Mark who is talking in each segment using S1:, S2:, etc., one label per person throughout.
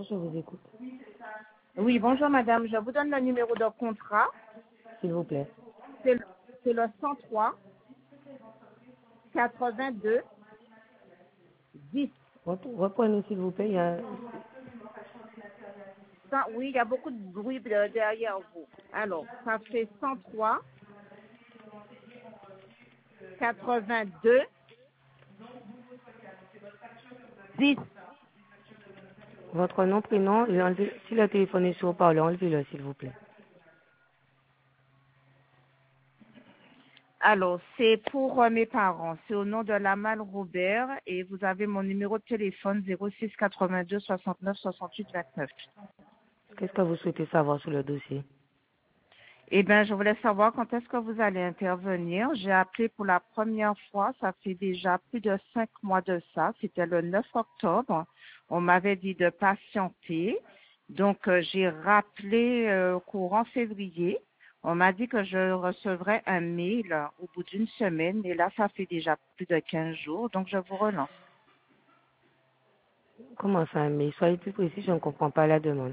S1: je vous écoute.
S2: Oui, bonjour madame, je vous donne le numéro de contrat.
S1: S'il vous plaît.
S2: C'est le 103 82 10.
S1: Reprenez, s'il vous plaît.
S2: Oui, il y a beaucoup de bruit derrière vous. Alors, ça fait 103 82 10.
S1: Votre nom, prénom, si le téléphone est sur haut-parleur, enlevez-le, s'il vous plaît.
S2: Alors, c'est pour mes parents. C'est au nom de Lamal Robert et vous avez mon numéro de téléphone 06 82 69 68 29.
S1: Qu'est-ce que vous souhaitez savoir sur le dossier?
S2: Eh bien, je voulais savoir quand est-ce que vous allez intervenir. J'ai appelé pour la première fois, ça fait déjà plus de 5 mois de ça. C'était le 9 octobre. On m'avait dit de patienter. Donc, j'ai rappelé courant février. On m'a dit que je recevrais un mail au bout d'une semaine. Et là, ça fait déjà plus de 15 jours. Donc, je vous relance.
S1: Comment ça, mais soyez plus précis, je ne comprends pas la demande.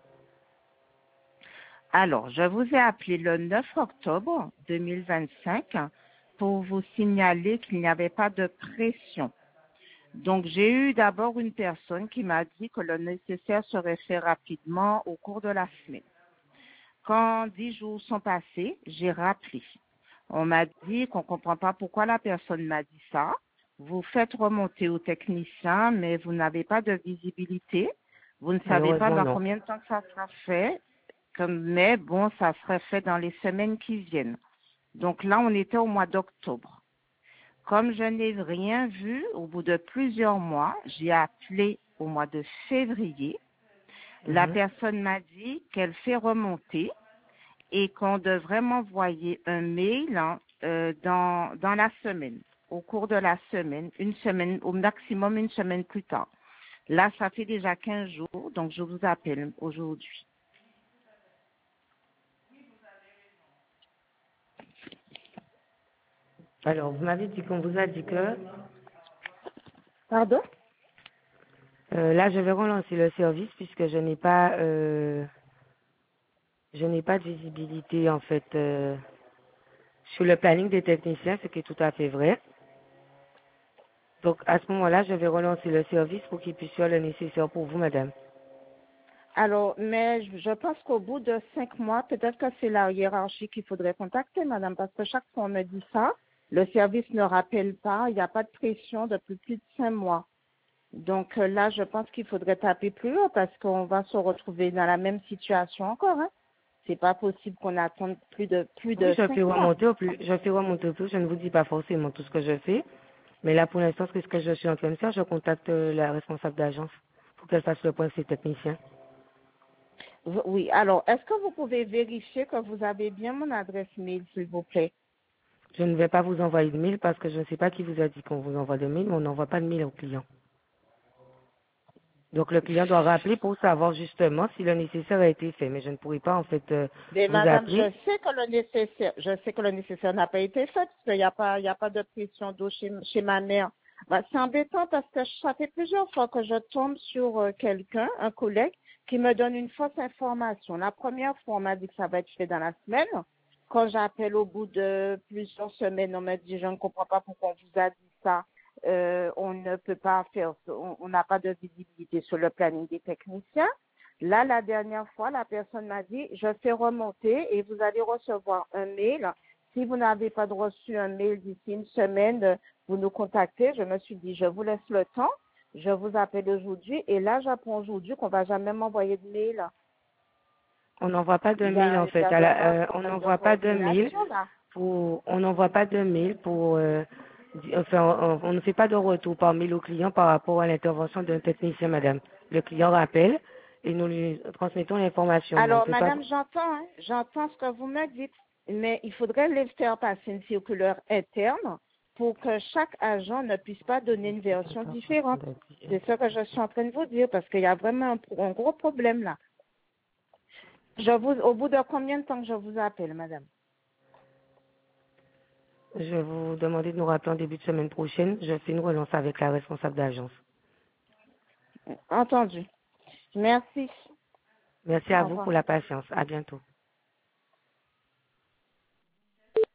S2: Alors, je vous ai appelé le 9 octobre 2025 pour vous signaler qu'il n'y avait pas de pression. Donc, j'ai eu d'abord une personne qui m'a dit que le nécessaire serait fait rapidement au cours de la semaine. Quand 10 jours sont passés, j'ai rappelé. On m'a dit qu'on ne comprend pas pourquoi la personne m'a dit ça. Vous faites remonter au technicien, mais vous n'avez pas de visibilité. Vous ne savez pas
S1: Malheureusement,
S2: dans
S1: non.
S2: combien de temps que ça sera fait. Mais bon, ça serait fait dans les semaines qui viennent. Donc là, on était au mois d'octobre. Comme je n'ai rien vu, au bout de plusieurs mois, j'ai appelé au mois de février. La personne m'a dit qu'elle fait remonter et qu'on devrait m'envoyer un mail dans la semaine, au cours de la semaine, une semaine, au maximum une semaine plus tard. Là, ça fait déjà 15 jours, donc je vous appelle aujourd'hui.
S1: Alors, vous m'avez dit qu'on vous a dit que...
S2: Pardon?
S1: Là, je vais relancer le service puisque je n'ai pas de visibilité, en fait, sur le planning des techniciens, ce qui est tout à fait vrai. Donc, à ce moment-là, je vais relancer le service pour qu'il puisse faire le nécessaire pour vous, madame.
S2: Alors, mais je pense qu'au bout de 5 mois, peut-être que c'est la hiérarchie qu'il faudrait contacter, madame, parce que chaque fois on me dit ça, le service ne rappelle pas, il n'y a pas de pression depuis plus de 5 mois. Donc là, je pense qu'il faudrait taper plus haut parce qu'on va se retrouver dans la même situation encore. Hein. C'est pas possible qu'on attende plus de
S1: Oui, je fais
S2: 5 mois.
S1: remonter au plus, je fais remonter au plus, je ne vous dis pas forcément tout ce que je fais, mais là, pour l'instant, ce que je suis en train de faire, je contacte la responsable d'agence pour qu'elle fasse le point de ses techniciens.
S2: Oui, alors, est-ce que vous pouvez vérifier que vous avez bien mon adresse mail, s'il vous plaît?
S1: Je ne vais pas vous envoyer de mail parce que je ne sais pas qui vous a dit qu'on vous envoie de mail, mais on n'envoie pas de mail au client. Donc, le client doit rappeler pour savoir justement si le nécessaire a été fait, mais je ne pourrai pas, en fait,
S2: Mais
S1: vous
S2: madame,
S1: appeler.
S2: je sais que le nécessaire n'a pas été fait, parce qu'il n'y a pas de pression d'eau chez ma mère. Bah, c'est embêtant parce que ça fait plusieurs fois que je tombe sur quelqu'un, un collègue, qui me donne une fausse information. La première fois, on m'a dit que ça va être fait dans la semaine. Quand j'appelle au bout de plusieurs semaines, on me dit, je ne comprends pas pourquoi on vous a dit ça. On ne peut pas faire, on n'a pas de visibilité sur le planning des techniciens. Là, la dernière fois, la personne m'a dit, je fais remonter et vous allez recevoir un mail. Si vous n'avez pas reçu un mail d'ici une semaine, vous nous contactez. Je me suis dit, je vous laisse le temps. Je vous appelle aujourd'hui. Et là, j'apprends aujourd'hui qu'on va jamais m'envoyer de mail.
S1: On n'envoie pas de mail, en
S2: Il y
S1: fait.
S2: a vraiment un
S1: On
S2: problème de
S1: n'envoie pas de mail
S2: coordination, là.
S1: on n'envoie pas de mail enfin, on ne fait pas de retour par mail au client par rapport à l'intervention d'un technicien, madame. Le client rappelle et nous lui transmettons l'information, mais on ne
S2: Alors,
S1: fait pas.
S2: madame, j'entends ce que vous me dites, mais il faudrait les faire passer une circulaire interne pour que chaque agent ne puisse pas donner une version différente. C'est ce que je suis en train de vous dire, parce qu'il y a vraiment un gros problème là. Au bout de combien de temps que je vous appelle, madame?
S1: Je vais vous demander de nous rappeler en début de semaine prochaine. Je fais une relance avec la responsable d'agence.
S2: Entendu. Merci.
S1: Merci à
S2: Au
S1: vous
S2: revoir.
S1: pour la patience. À bientôt.